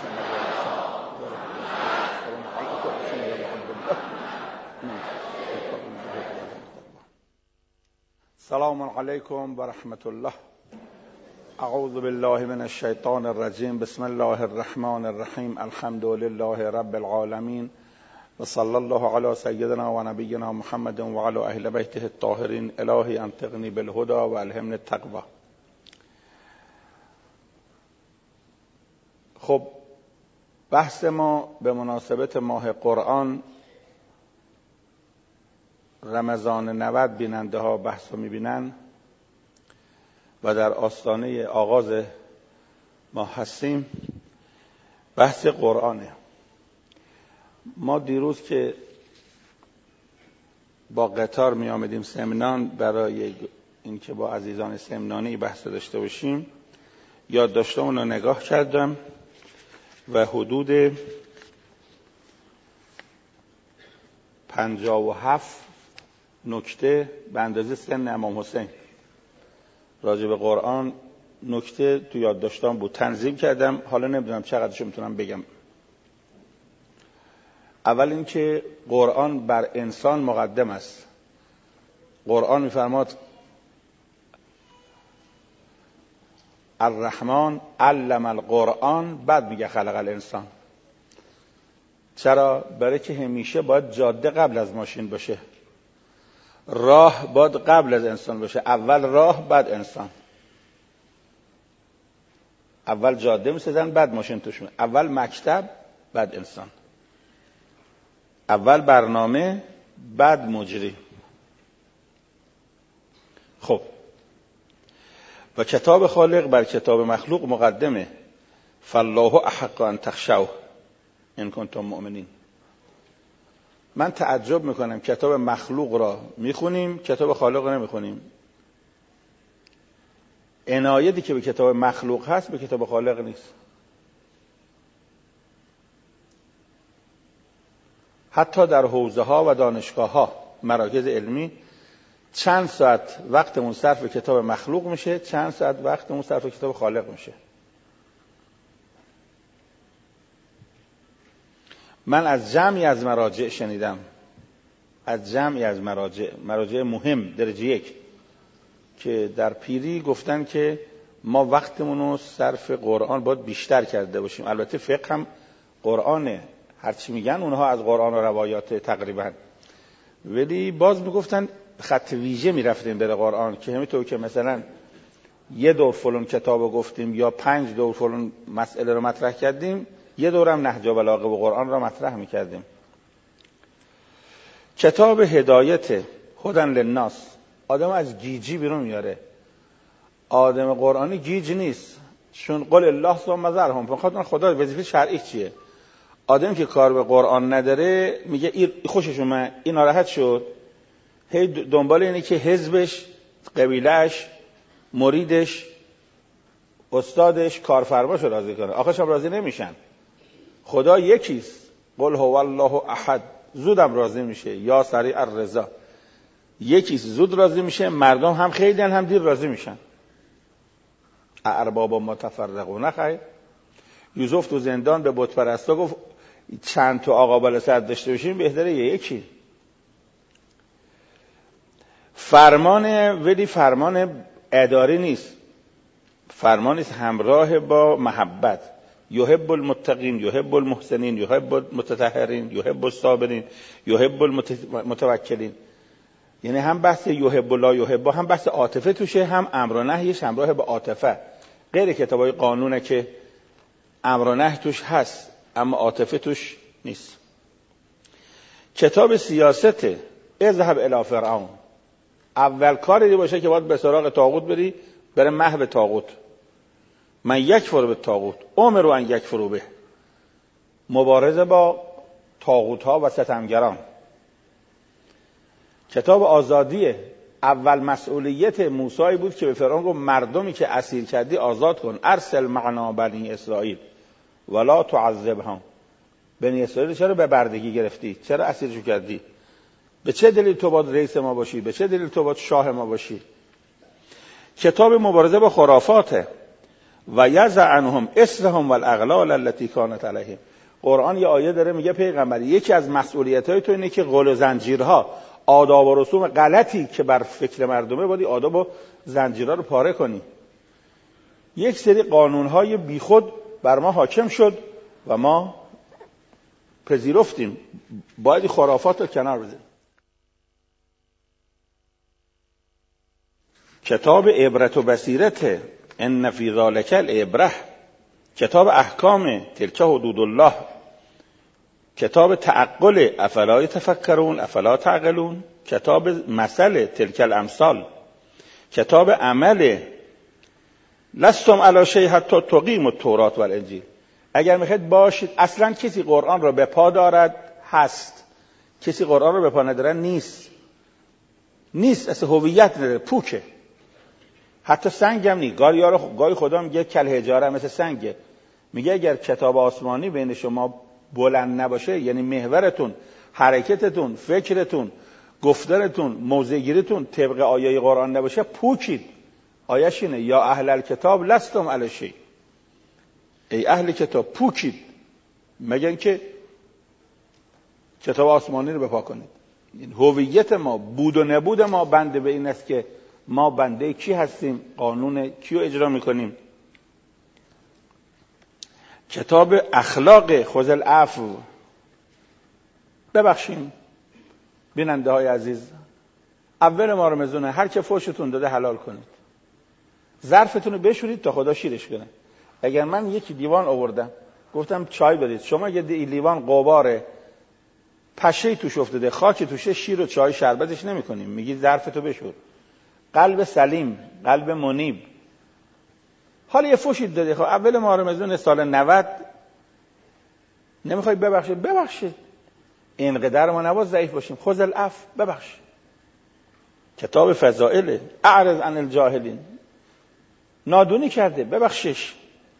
سلام علیکم و رحمت الله. اعوذ بالله من الشیطان الرجیم. بسم الله الرحمن الرحیم. الحمد لله رب العالمین و صلی الله علی سیدنا و نبینا محمد و علی اهل بیته الطاهرین. الهی انطقنی بالهدى و الهمنی التقوی. خب بحث ما به مناسبت ماه قرآن، رمضان 90 بیننده ها بحث رو میبینن و در آستانه آغاز ما هستیم. بحث قرآنه. ما دیروز که با قطار می آمدیم سمنان برای اینکه با عزیزان سمنانی بحث داشته باشیم، یادداشتمون رو نگاه کردم و حدود 57 نکته به اندازه سن امام حسین راجع به قرآن نکته تو یادداشتام بود، تنظیم کردم. حالا نمیدونم چقدرشو میتونم بگم. اول اینکه قرآن بر انسان مقدم است. قرآن میفرماد الرحمن علم القرآن، بعد میگه خلق الانسان. چرا؟ برای که همیشه باید جاده قبل از ماشین باشه، راه باید قبل از انسان باشه. اول راه بعد انسان. اول جاده میسازن بعد ماشین توش میاد. اول مکتب بعد انسان. اول برنامه بعد مجری. خب و کتاب خالق بر کتاب مخلوق مقدمه. فالله احق ان تخشوه ان کنتم مؤمنین. من تعجب میکنم کتاب مخلوق را میخونیم، کتاب خالق را نمیخونیم. عنایتی که به کتاب مخلوق هست به کتاب خالق نیست. حتی در حوزه ها و دانشگاه ها، مراکز علمی، چند ساعت وقتمون صرف کتاب مخلوق میشه، چند ساعت وقتمون صرف کتاب خالق میشه. من از جمعی از مراجع شنیدم، از جمعی از مراجع مهم درجه 1 که در پیری گفتن که ما وقتمون رو صرف قرآن باید بیشتر کرده باشیم. البته فقه هم قرآنه، هرچی میگن اونها از قرآن و روایات تقریبا، ولی باز میگفتن خط ویژه میرفتیم در قرآن که همینطور که مثلا یه دور فلان کتابو گفتیم یا 5 دور فلان مسئله رو مطرح کردیم، یه دورم نهج و بلاغه و قرآن را مطرح میکردیم. کتاب هدایت هدی للناس آدم از گیجی بیرون میاره. آدم قرآنی گیج نیست، چون قل الله ثم ذرهم. فقط خدا وظیفه شرعی چیه؟ آدم که کار به قرآن نداره میگه این خوشش اومد، این ناراحت شد، هی دنبال اینه که حزبش، قبیلهش، مریدش، استادش، کارفرماشو راضی کنه. آخرش هم راضی نمیشن. خدا یکیست. قل هو الله احد. زودم راضی میشه. یا سریع الرضا. یکیست، زود راضی میشه. مردم هم خیلی هم دیر راضی میشن. ارباب متفرقون خیر. یوسف تو زندان به بت پرستا گفت چند تا آقا بالا سر داشته باشیم بهتره یکی. فرمان ولی فرمان اداری نیست، فرمانی است همراه با محبت. یحب المتقین، یحب المحسنین، یحب المتطهرین، یحب الصابرین، یحب المتوکلین. یعنی هم بحث یحب لا یحب، هم بحث عاطفه توشه، هم امر و نهیش همراه با عاطفه. غیر کتابای قانونه که امر و نهی توش هست اما عاطفه توش نیست. کتاب سیاست اذهب الی فرعون. اول کاری باشه که باید به سراغ طاغوت بری، بره محو طاغوت. من یکفر بالطاغوت امروا ان یکفروا به. مبارزه با طاغوت ها و ستمگران. کتاب آزادیه. اول مسئولیت موسی بود که به فرعون گفت مردمی که اسیر کردی آزاد کن. ارسل معنا بنی اسرائیل ولا تعذبهم. بنی اسرائیل چرا به بردگی گرفتی؟ چرا اسیرشو کردی؟ به چه دلیل تو باید رئیس ما باشی؟ به چه دلیل تو باید شاه ما باشی؟ کتاب مبارزه با خرافاته. و یضع عنهم اصرهم والاغلال التي كانت علیهم. قرآن یه آیه داره میگه پیغمبر یکی از مسئولیت‌های تو اینه که قل و زنجیرها، آداب و رسوم غلطی که بر فکر مردمه باید آداب و زنجیرها رو پاره کنی. یک سری قانون‌های بیخود بر ما حاکم شد و ما پذیرفتیم، باید خرافات رو کنار بذاریم. کتاب عبرت و بصیرت، ان فی ذلک العبره، کتاب احکام تلک حدود الله، کتاب تعقل افلا یتفکرون افلا تعقلون، کتاب مثل تلک الامثال، کتاب عمل لستم علی شیء حتی تقیموا التوراة والانجیل. اگر میخواید باشید، اصلا کسی قرآن را به پا دارد هست، کسی قرآن را به پا نداره نیست، اصلا هویت نداره، پوکه. حتی سنگ هم نیست. گاهی خدا میگه کل حجاره، مثل سنگه. میگه اگر کتاب آسمانی بین شما بلند نباشه، یعنی محورتون، حرکتتون، فکرتون، گفتارتون، موضع‌گیریتون طبق آیه قرآن نباشه، پوکید. آیه‌ش اینه یا اهل الکتاب لستم علی شیء، ای اهل کتاب پوکید، مگر اینکه کتاب آسمانی رو بپا کنید. این هویت ما، بود و نبود ما بنده به این است که ما بنده کی هستیم، قانون کیو اجرا میکنیم. کتاب اخلاق خذ العفو، ببخشیم. بیننده های عزیز، اول ما رمضانه هر که فوشتون داده حلال کنید، ظرفتون رو بشورید تا خدا شیرش کنه. اگر من یکی لیوان آوردم گفتم چای بدید، شما یه لیوان قباره پشه توش افتاده، خاک توشه، شیر و چای شربتش نمی‌کنیم، میگی ظرفتو بشور. قلب سلیم، قلب منیب. حالا یه فوشید دادی، خب اول ماه رمضان سال 90 نمیخوای ببخشید. اینقدر ما نباید ضعیف باشیم. خذ العفو، ببخش. کتاب فضائل، اعرض عن الجاهلین، نادونی کرده ببخشش.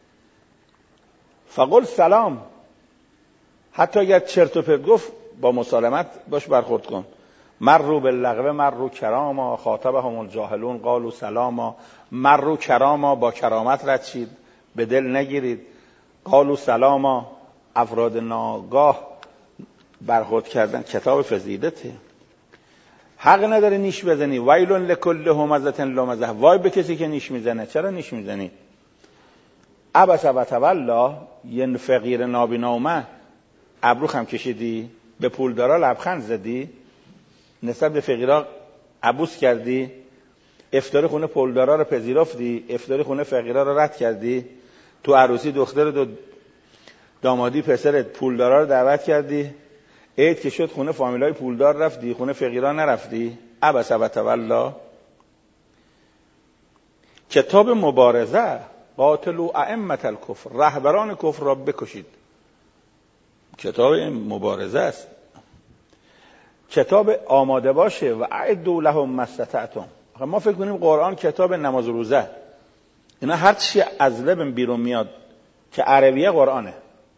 فقل سلام، حتی اگر چرت و پرت گفت با مسالمت باش برخورد کن. مروا باللغو مروا کراما، خاطبهم الجاهلون قالوا سلاما. مروا کراما، با کرامت رد شید، به دل نگیرید. قالوا سلاما، افراد ناگاه برخورد کردن. کتاب فضیلته. حق نداره نیش بزنی. ویل لکل همزه لمزه، وای به کسی که نیش میزنه. چرا نیش میزنی؟ عبس و تولى، یه فقیر نابینا ابرو خم کشیدی، به پولدارا لبخند زدی، نسبت به فقیرا عبوس کردی، افطار خونه پولدارا رو پذیرفتی، افطار خونه فقیرا رو رد کردی، تو عروسی دخترت و دامادی پسرت پولدارا رو دعوت کردی، عید که شد خونه فامیلای پولدار رفتی، خونه فقیرا نرفتی. عبس و تولى. کتاب مبارزه، قاتلوا ائمه الکفر، رهبران کفر را بکشید. کتاب مبارزه است. کتاب آماده باشه و اعدوا لهم ما استطعتم. ما فکر کنیم قرآن کتاب نماز و روزه، اینا هر چی از لب بیرون میاد که عربیه قرآنه.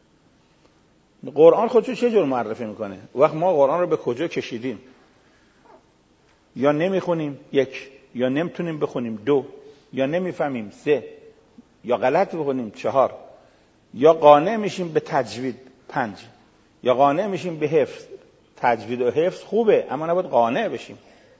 قرآن خودشو چه جور معرفی میکنه؟ وقت ما قرآن رو به کجا کشیدیم؟ یا نمیخونیم، یک، یا نمیتونیم بخونیم، دو، یا نمیفهمیم، سه، یا غلط بخونیم، چهار، یا قانع میشیم به تجوید، پنج، یا قانع میشیم به حفظ. تجوید و حفظ خوبه اما نباید قانع بشیم.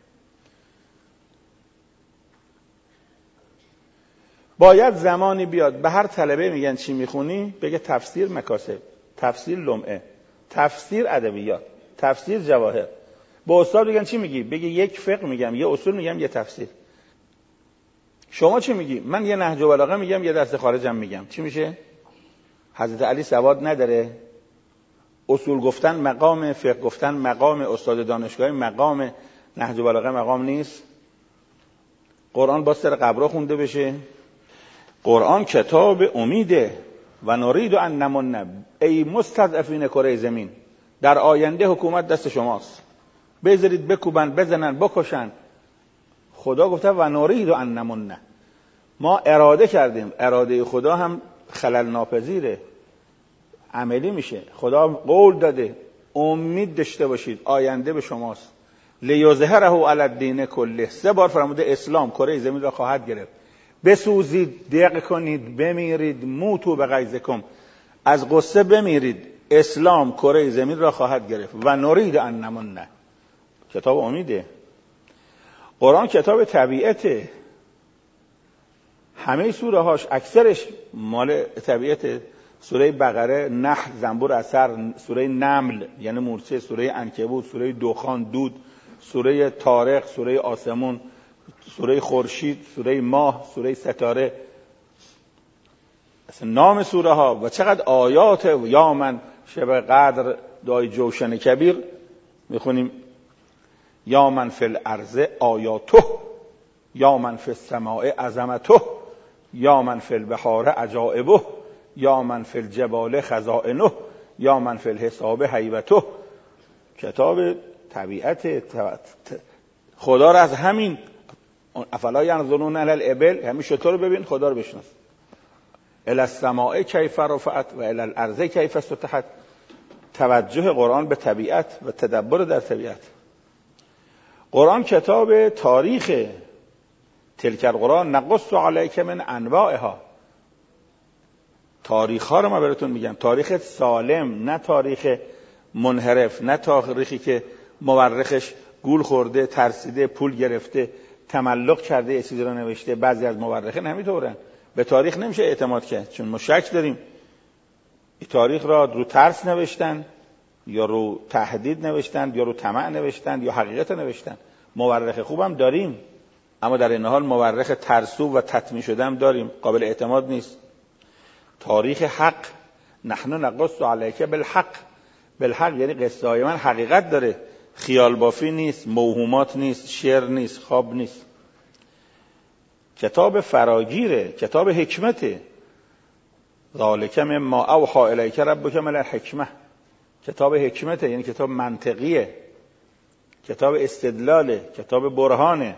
باید زمانی بیاد به هر طلبه میگن چی میخونی بگه تفسیر مکاسب، تفسیر لمعه، تفسیر ادبیات، تفسیر جواهر. با استاد میگن چی میگی؟ بگه یک فقه میگم، یه اصول میگم، یه تفسیر. شما چی میگی؟ من یه نهج و بلاغه میگم، یه درس خارجم میگم. چی میشه؟ حضرت علی سواد نداره؟ اصول گفتن مقام، فقه گفتن مقام، استاد دانشگاهی مقام، نهج و بلاغه مقام نیست؟ قرآن با سر قبرا خونده بشه؟ قرآن کتاب امیده. و نرید ان نمن، ای مستضعفین کره زمین، در آینده حکومت دست شماست، بذارید بکوبن، بزنن، بکشن. خدا گفته و نرید ان نمن، ما اراده کردیم. اراده خدا هم خلل ناپذیره، عملی میشه. خدا قول داده امید داشته باشید آینده به شماست. لیظهره علی الدین کله، 3 بار فرموده اسلام کره زمین را خواهد گرفت. بسوزید، دق کنید، بمیرید، موتو به غیظکم، از غصه بمیرید، اسلام کره زمین را خواهد گرفت. و نرید ان نمنه، کتاب امیده. قرآن کتاب طبیعته، همه سوره هاش اکثرش مال طبیعته. سوره بقره، نحل، زنبور، اثر، سوره نمل یعنی مورچه، سوره عنکبوت، سوره دخان، دود، سوره طارق، سوره آسمون، سوره خورشید، سوره ماه، سوره ستاره، اصلا نام سوره ها و چقدر آیات. یا من شب قدر دای جوشن کبیر میخونیم، یا من فی الارض آیاته، یا من فی السماء عظمته، یا من فی البحار عجائبه، یا من فی الجبال خزائنه، یا من فی الحساب هیبته. کتاب طبیعت خدا را از همین افلا ینظرون الی الابل، همین شطور رو ببین خدا رو بشناس. الی السماء کیف رفعت و الی الارض کیف سطحت. توجه قرآن به طبیعت و تدبر در طبیعت. قرآن کتاب تاریخ. تلک القرآن نقص علیک من انواعها. تاریخ ها رو من براتون میگم، تاریخ سالم، نه تاریخ منحرف، نه تاریخی که مورخش گول خورده، ترسیده، پول گرفته، تملق کرده، یه چیزی رو نوشته. بعضی از مورخین همینطورن. به تاریخ نمیشه اعتماد کرد، چون ما شک داریم این تاریخ را رو ترس نوشتن یا رو تهدید نوشتن یا رو طمع نوشتن یا حقیقت نوشتن. مورخ خوبم داریم، اما در این حال مورخ ترسو و تطمیع شده هم داریم، قابل اعتماد نیست. تاریخ حق، نحن نقص علیک بالحق. بالحق یعنی قصه های من حقیقت داره، خیال بافی نیست، موهومات نیست، شعر نیست، خواب نیست. کتاب فراگیره، کتاب حکمته. ذالک مما اوحی الیک ربک من الحکمه. کتاب حکمته یعنی کتاب منطقیه، کتاب استدلاله، کتاب برهانه،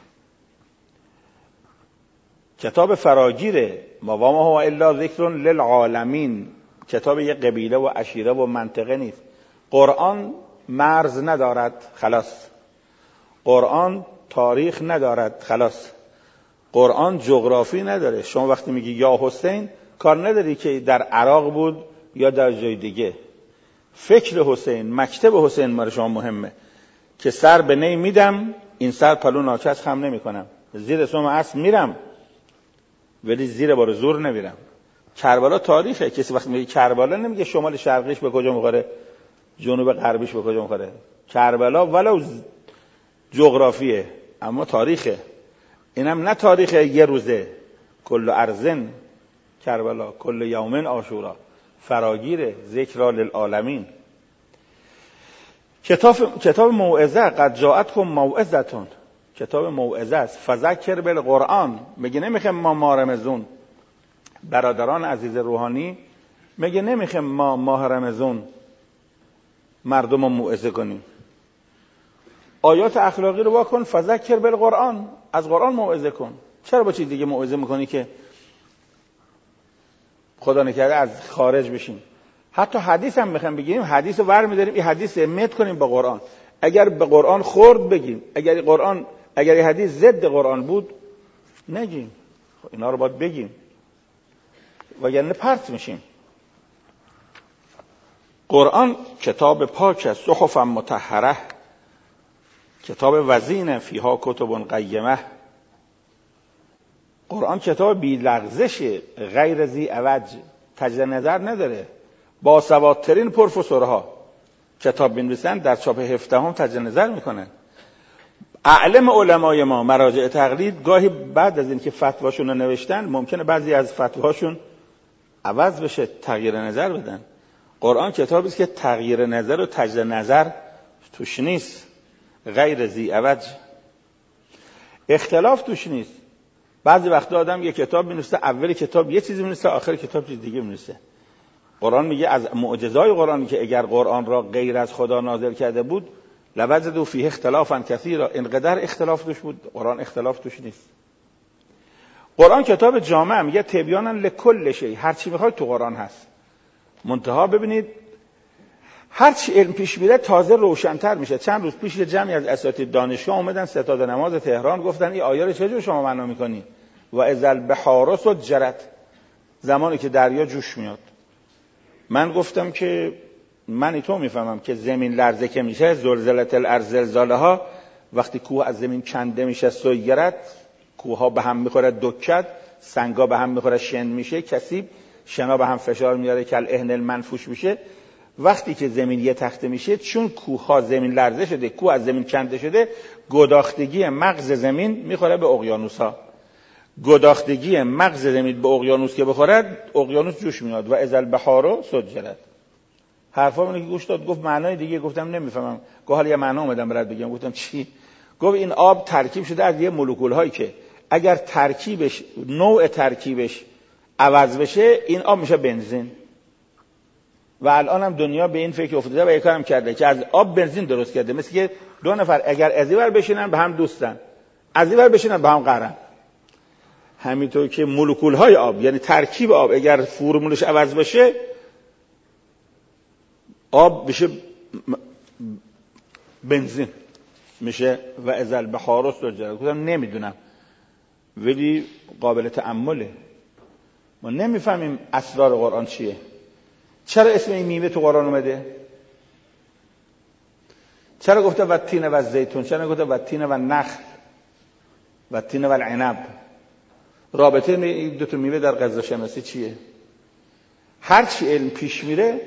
کتاب فراگیره. ما هو الا ذکر للعالمین. کتاب یک قبیله و عشیره و منطقه نیست. قرآن مرز ندارد، خلاص. قرآن تاریخ ندارد، خلاص. قرآن جغرافی نداره. شما وقتی میگی یا حسین، کار نداری که در عراق بود یا در جای دیگه. فکر حسین، مکتب حسین برای شما مهمه که سر به نی میدم، این سر پلو ناچش خم نمی کنم، زیر سم اسب میرم ولی زیر بار زور نمیرم. کربلا تاریخه. کسی وقتی میگه کربلا نمیگه شمال شرقیش به کجا میخوره، جنوب غربیش به کجا میخوره. کربلا ولو جغرافیه اما تاریخه. اینم نه تاریخ یه روزه، کل ارزن کربلا، کل یومن عاشورا. فراگیره، ذکر للعالمین. کتاب موعظه، قد جاءتکم موعظتون. کتاب موعظه است. فذکر بالقرآن. میگه نمیخوام ما ماه رمضان، برادران عزیز روحانی میگه نمیخوام ما ماه رمضان مردم رو موعظه کنیم. آیات اخلاقی رو واکن. فذکر بالقرآن، از قرآن موعظه کن. چرا با چیز دیگه موعظه میکنی که خدا نکرده از خارج بشیم؟ حتی حدیث هم میخوام بگیم، حدیث رو ور میداریم، این حدیث مت کنیم با قرآن. اگر به قرآن خورد بگیم، اگر این حدیث ضد قرآن بود نگیم. اینا رو باید بگیم وگرنه پرت میشیم. قرآن کتاب پاک است. صحف مطهره، کتاب وزین، فیها کتب قیمه. قرآن کتاب بی لغزش، غیر ذی عوج، تجدید نظر نداره. با سوادترین پروفسورها کتاب بنویسن در چاپ 17 هم تجدید نظر میکنن. اعلم علمای ما مراجع تقلید گاهی بعد از اینکه فتواشون رو نوشتن ممکنه بعضی از فتواهاشون عوض بشه، تغییر نظر بدن. قرآن کتابی است که تغییر نظر و تجدید نظر توش نیست، غیر ذی عوج، اختلاف توش نیست. بعضی وقتا آدم یه کتاب می‌نویسه، اول کتاب یه چیزی می‌نویسه، آخر کتاب چیز دیگه می‌نویسه. قرآن میگه از معجزات قرآن که اگر قرآن را غیر از خدا نازل کرده بود لوجدوا فیه اختلافا کثیرا، اینقدر اختلاف توش بود. قرآن اختلاف توش نیست. قرآن کتاب جامع، میگه تبیانا لکل شیء، هر چی میخواید تو قرآن هست. منتها ببینید هر چی علم پیش میره تازه روشن‌تر میشه. چند روز پیش یه جمعی از اساتید دانشگاه اومدن ستاد نماز تهران، گفتن این آیه رو چجور شما معنا میکنی؟ و اذا البحار سجرت، زمانی که دریا جوش میاد. من گفتم که من تو میفهمم که زمین لرزه که میشه، زلزلت الارض زلزالها، وقتی کوه از زمین کنده میشه سیرت، کوه ها به هم میخوره دکت، سنگا به هم میخوره شن میشه کثیب، شنا به هم فشار میاره کل اهن المنفوش میشه. وقتی که زمین یه تخته میشه، چون کوه ها زمین لرزه شده، کوه از زمین کنده شده، گداختگی مغز زمین میخوره به اقیانوس ها. گداختگی مغز زمین به اقیانوس که بخوره، اقیانوس جوش میاد. و اذا البحار سجرت. حرفا منو که گوش داد، گفت معنای دیگه. گفتم نمیفهمم. گفت حالا یه معنا اومدم برات بگم. گفتم چی؟ گفت این آب ترکیب شده از یه مولکول هایی که اگر ترکیبش، نوع ترکیبش عوض بشه، این آب میشه بنزین. و الان هم دنیا به این فکر افتاده و یک کارم کرده که از آب بنزین درست کرده. مثل که دو نفر اگر از این ور بشینن به هم دوستن، از این ور بشینن به هم قهرن. همینطور که مولکول های آب، یعنی ترکیب آب، اگر فرمولش عوض بشه، آب بشه بنزین میشه. و اذا البحار سجرت. گفتم نمیدونم، ولی قابل تأمله. ما نمیفهمیم اسرار قرآن چیه. چرا اسم این میوه تو قرآن اومده؟ چرا گفته و التین و الزیتون؟ چرا گفته و التین و النخل و التین و العنب؟ رابطه این دو تا میوه در غذا شناسی چیه؟ هر چی علم پیش میره.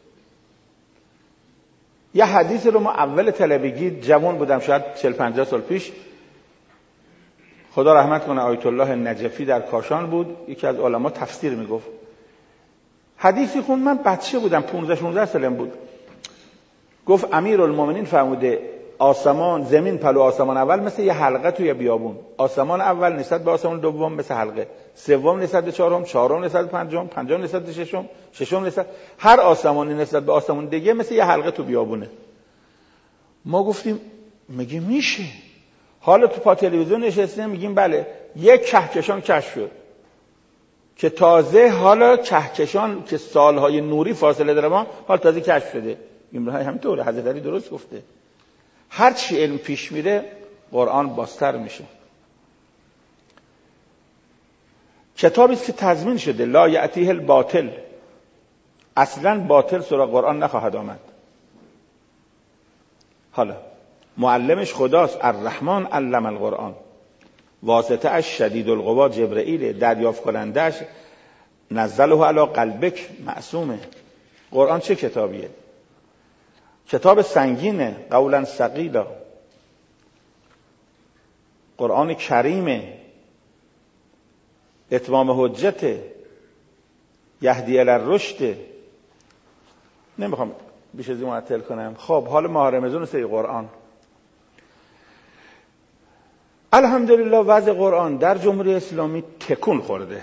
یه حدیث رو ما اول طلبگی، جوان بودم شاید 40-50 سال پیش، خدا رحمت کنه، آیت الله نجفی در کاشان بود، یکی از علما تفسیر میگفت. حدیثی خوند، من بچه بودم، 15-16 سالم بود. گفت امیرالمومنین فرموده آسمان، زمین پلو آسمان اول مثل یه حلقه توی بیابون. آسمان اول نسبت به آسمان دوم مثل حلقه، سوم نسبت به چهارم، چهارم نسبت به پنجم، پنجم نسبت به ششم، ششم نسبت، هر آسمانی نسبت به آسمان دیگه مثل یه حلقه تو بیابونه. ما گفتیم میگه میشه؟ حالا تو پا تلویزیون نشستیم میگیم بله، یک کهکشان کشف شد که تازه حالا کهکشان که سالهای نوری فاصله داره ما، حالا تازه کشف شده. این همینطوره، حضرت علی درست گفته. هر چی علم پیش میره، قرآن بازتر میشه. کتابی است که تضمین شده لا یأتیه الباطل، اصلا باطل سراغ قرآن نخواهد آمد. حالا معلمش خداست، الرحمن علم القرآن، واسطه اش شدید القوا جبرئیل، دریافت کنندش نزله علی قلبک معصومه. قرآن چه کتابیه؟ کتاب سنگینه، قولا ثقیلا. قرآن کریمه، اتمام حجته، یهدی الی الرشد. نمیخوام بیش از این معطل کنم. خب حال ماه رمضان سری قرآن، الحمدلله وضع قرآن در جمهوری اسلامی تکون خورده.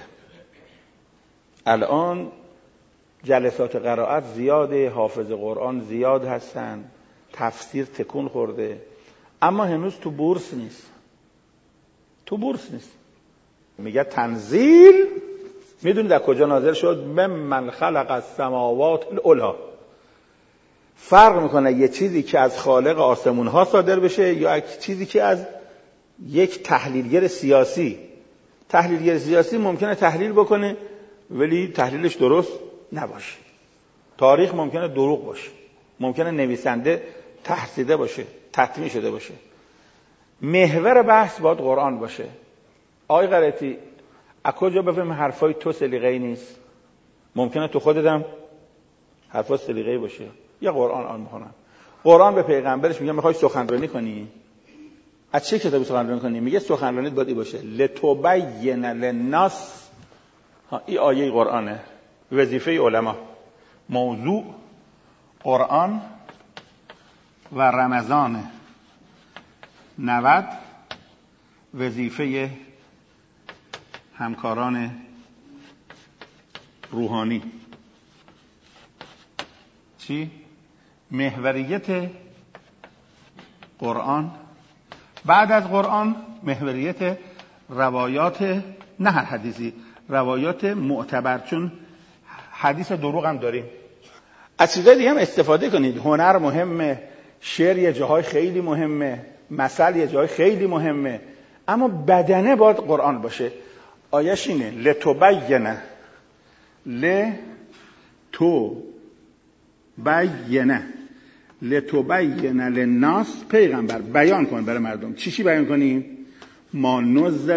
الان جلسات قرائت زیاده، حافظ قرآن زیاد هستن، تفسیر تکون خورده، اما هنوز تو بورس نیست. تو بورس نیست. میگه تنزیل، میدونید از کجا نازل شد؟ ممن خلق السماوات العلی. فرق میکنه یه چیزی که از خالق آسمون ها صادر بشه یا یک چیزی که از یک تحلیلگر سیاسی. تحلیلگر سیاسی ممکنه تحلیل بکنه ولی تحلیلش درست نباشه. تاریخ ممکنه دروغ باشه، ممکنه نویسنده تحصیده باشه، تطمیع شده باشه. محور بحث باید قرآن باشه. آقای قرائتی، از کجا بفهمیم حرفای تو سلیقه‌ای نیست؟ ممکنه تو خودت هم حرفا سلیقه‌ای باشه. یا قرآن آن میخونن. قرآن به پیغمبرش میگه میخوای سخنرانی کنی؟ از چه کتابی سخنرانی کنی؟ میگه سخنرانیت باید باشه لتبین للناس. این آیه قرآنه، وظیفه علما. موضوع قرآن و رمضان 90، وظیفه همکاران روحانی چی؟ محوریت قرآن. بعد از قرآن محوریت روایات، نه هر حدیثی، روایات معتبر، چون حدیث دروغ هم داریم. از چیزای دیگه هم استفاده کنید. هنر مهمه، شعر یه جاهای خیلی مهمه، مثل یه جاهای خیلی مهمه، اما بدنه باید قرآن باشه. آیش اینه لتبینه لتبین للناس، پیغمبر بیان کن برای مردم. چی بیان کنی؟ ما نزل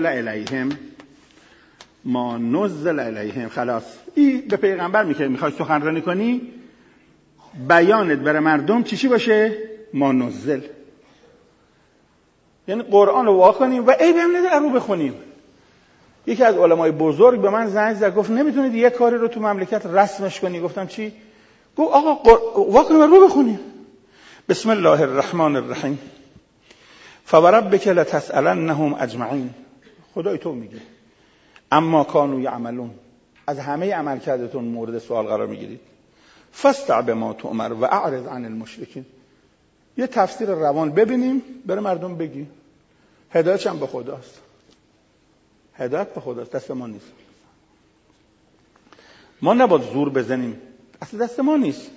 الیهم. خلاص این به پیغمبر میخوای سخنرانی کنی، بیانت برای مردم چی باشه؟ ما نزل، یعنی قرآن رو وا کنیم و عیبی هم نداره رو بخونیم. یکی از علمای بزرگ به من زنگ زد گفت نمیتونید یه کاری رو تو مملکت رسمش کنی؟ گفتم چی؟ گفت آقا وا کنیم و رو بخونیم. بسم الله الرحمن الرحیم فوربک لتسألنهم اجمعین. خدای تو میگه اما کانوا یعملون، از همه عمل کردتون مورد سوال قرار میگیرید. فاستع بما تؤمر و اعرض عن المشرکین. یه تفسیر روان ببینیم برای مردم بگی. هدایتش هم به خداست، هدایت به خداست، دست ما نیست. ما نباید زور بزنیم، اصلا دست ما نیست.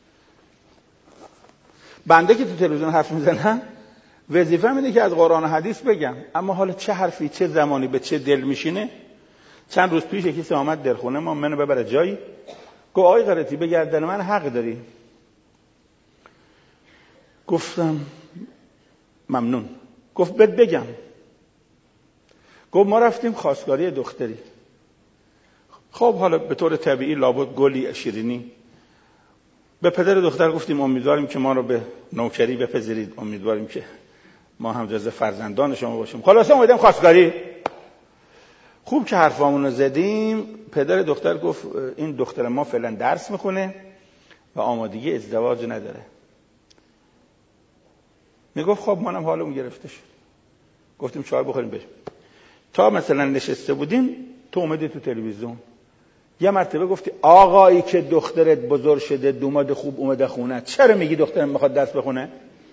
بنده که تو تلویزیون حرف میزنم وظیفه‌م اینه که از قرآن و حدیث بگم، اما حالا چه حرفی چه زمانی به چه دل میشینه. چند روز پیش کسی آمد دلخونه ما، منو ببره جایی، گفت آقای قرتی به گردن من حق داری. گفتم ممنون. گفت بهت بگم. گفت ما رفتیم خواستگاری دختری. خب حالا به طور طبیعی لابد گلی شیرینی. به پدر دختر گفتیم امیدواریم که ما رو به نوکری بپذیرید، امیدواریم که ما هم جز فرزندان شما باشیم. خلاصه اومدیم خواستگاری. خوب که حرفامون رو زدیم، پدر دختر گفت این دختر ما فعلا درس میخونه و آمادگی ازدواج نداره. میگفت خب منم حالمون گرفته شد. گفتیم چای بخوریم بریم. تا مثلا نشسته بودیم تو اومدی تو تلویزیون یه مرتبه گفتی آقایی که دخترت بزرگ شده دوماد خوب اومده خونه، چرا میگی دخترم میخواد درس بخونه؟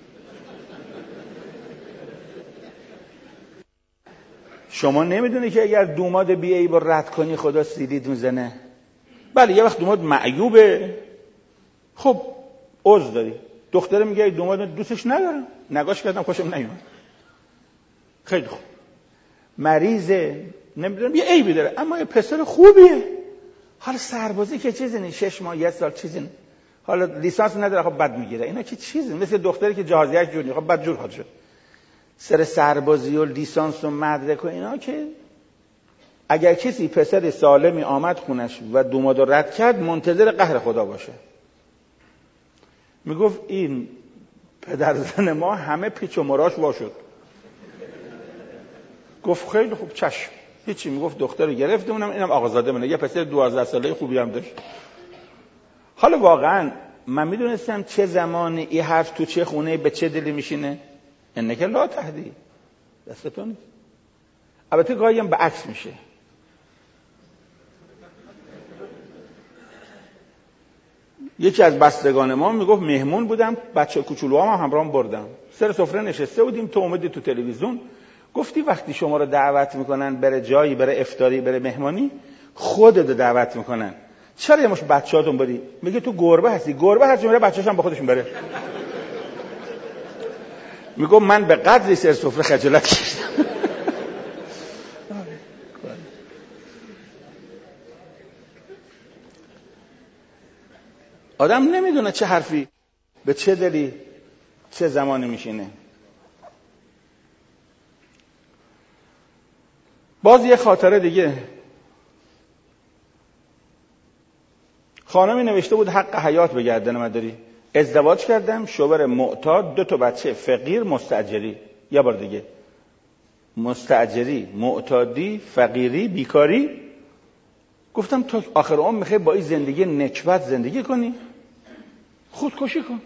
شما نمیدونی که اگر دوماد بیعیب رو رد کنی خدا سیلید میزنه؟ بله یه وقت دوماد معیوبه، خب عذر داری. دختره میگه دوماد دوستش ندارم، نگاش کردم خوشم نیومد. خیلی خوب. مریضه، نمیدونم یه عیبی داره، اما یه پسر خوبیه. حالا سربازی که چیزی نیست، 6 ماه 1 سال چیزی نیست. حالا لیسانس نداره خب بد میگیره، اینا که چیزی نیست. مثل دختری که جهازیه‌اش جور نیست خب بد جور حال شد. سر سربازی و لیسانس و مدرک و اینا که اگر کسی پسر سالمی آمد خونش و دوماد رو رد کرد منتظر قهر خدا باشه. میگفت این پدر زن ما همه پیچ و مراش وا شد. گفت خیلی خوب چشم. هیچی. میگفت دختر رو گرفتمونم، اینم آقازاده منه، یه پسر 12 ساله خوبی هم داشت. حالا واقعا من میدونستم چه زمانی این حرف تو چه خونه به چه دلی میشینه. انک لا تهدی، دستتون نیست. البته گاهی هم به عکس میشه. یکی از بستگان ما میگفت مهمون بودم، بچه کوچولوام هم همراهم بردم، سر سفره نشسته بودیم، تو اومدی تو تلویزیون گفتی وقتی شما رو دعوت میکنن بره جایی، بره افطاری، بره مهمانی، خودت دعوت میکنن، چرا یه مش بچه‌هاتون بری؟ میگه تو گربه هستی، گربه هر چی میره بچه‌ش هم با خودشون بره. میگم من به قدری سر سفره خجالت کشیدم. آدم نمیدونه چه حرفی به چه دلی چه زمانی میشینه. باز یه خاطره دیگه. خانمی نوشته بود حق حیات به گردن من داری. ازدواج کردم، شوهر معتاد، 2 تا بچه فقیر، مستاجری. یه بار دیگه مستاجری، معتادی، فقیری، بیکاری. گفتم تو آخر عمر میخوای با این زندگی نکبت زندگی کنی؟ خودکشی کن،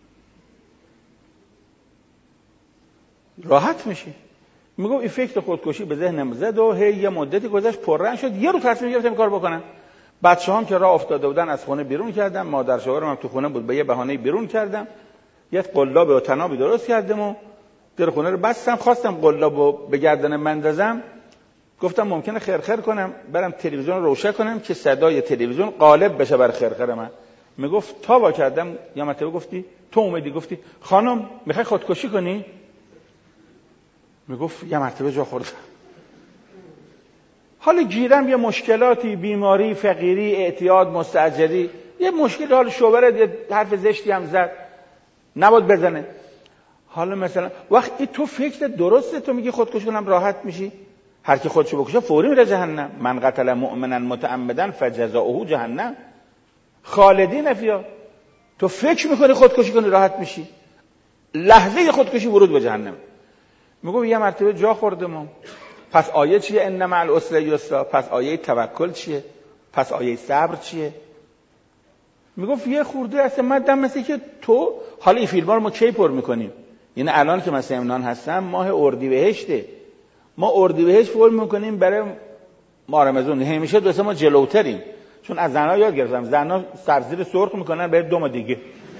راحت میشی. میگم این فکر خودکشی به ذهنم زد و هی یه مدتی گذشت پررنگ شد، یه رو تصمیم گرفتم این کار بکنم. بچه‌هام که راه افتاده بودن از خونه بیرون کردم، مادر شوهرم هم تو خونه بود، به یه بهانه بیرون کردم، یه قلاب و تنابی درست کردم و در خونه رو بستم. خواستم قلابو به گردن بندازم، گفتم ممکنه خرخر کنم، برم تلویزیون رو روشن کنم که صدای تلویزیون غالب بشه بر خرخر من. میگفت تا با کردم، یا مرتبه گفتی تو اومدی گفتی خانم میخوای خودکشی کنی؟ میگفت یه مرتبه جا خوردم. حالا گیرم یه مشکلاتی، بیماری، فقیری، اعتیاد، مستعجلی، یه مشکل، حالا شوبره یه حرف زشتی هم زد نباید بزنه. حالا مثلا وقتی تو فکر درسته، تو میگی خودکشی کنم راحت میشی، هر کی خودشو بکشه فوری میره جهنم. من قتل مؤمنا متعمدا فجزاؤه جهنم خالدین فیها. تو فکر میکنی خودکشی کنی راحت میشی، لحظه خودکشی ورود به جهنم. میگم یه مرتبه جا خوردم. پس آیه چیه؟ ان مع العسر یسرا. پس آیه توکل چیه؟ پس آیه صبر چیه؟ میگفت یه خورده اصلا من دم مثل که تو، حالا این فیلم‌ها رو ما کی پر میکنیم؟ یعنی الان که مثلا امنان هستم ماه اردیبهشته، ما اردیبهشت پر میکنیم برای ماه رمضان، همیشه دو سه ما جلوتریم، چون از زنها یاد گرفتم زنها سرزیر سرخ میکنن برای 2 ماه دیگه.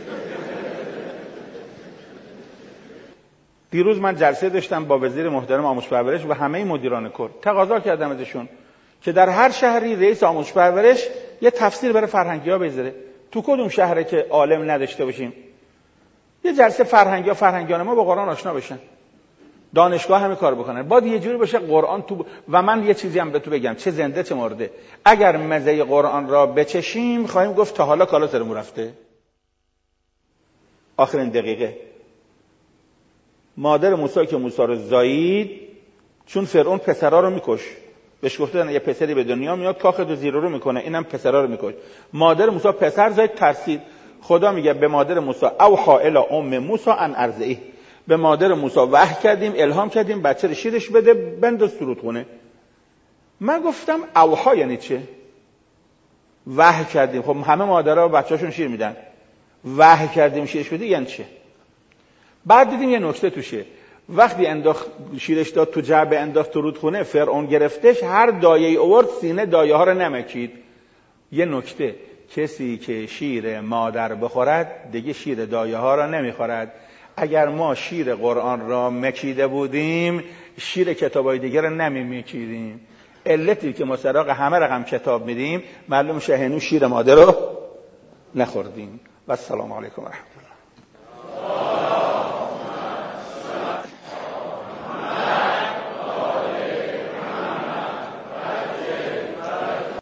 دیروز من جلسه داشتم با وزیر محترم آموزش پرورش و همه مدیران کل، تقاضا کردم ازشون که در هر شهری رئیس آموزش پرورش یه تفسیر برای فرهنگی‌ها بذاره. تو کدوم شهره که عالم نداشته باشیم یه جلسه فرهنگیان ما با قرآن آشنا بشن، دانشگاه همین کار بکنن، باید یه جوری باشه قرآن تو. و من یه چیزی هم به تو بگم، چه زنده چه مرده، اگر مزه قرآن را بچشیم خواهیم گفت تا حالا کالا سرمون رفته. آخرین دقیقه مادر موسی که موسی رو زایید، چون فرعون پسرا رو میکش، بهش گفتن یه پسری به دنیا میاد کاخ دو زیرو رو میکنه، اینم پسرا رو میکش. مادر موسی پسر زاید، ترسید. خدا میگه به مادر موسی اوحا الی ام موسی ان ارضعه، به مادر موسی وحی کردیم، الهام کردیم بچه رو شیرش بده بنداز تو رودخونه. من گفتم اوحا یعنی چه؟ وحی کردیم. خب همه مادرها بچه‌شون شیر میدن، وحی کردیم شیرش بده یعنی چه؟ بعد دیدیم یه نکته توشه، وقتی انداخت شیرش داد تو جعبه انداخت تو رودخونه، فرعون گرفتش، هر دایه‌ای آورد سینه دایه ها رو نمکید. یه نکته، کسی که شیر مادر بخورد دیگه شیر دایه ها را نمیخورد. اگر ما شیر قرآن را مکیده بودیم شیر کتابای دیگه را نمیمکیدیم. علتی که ما سراغ همه رقم کتاب میدیم معلوم شه هنوز شیر مادر رو نخوردیم. و السلام علیکم و رحمت الله.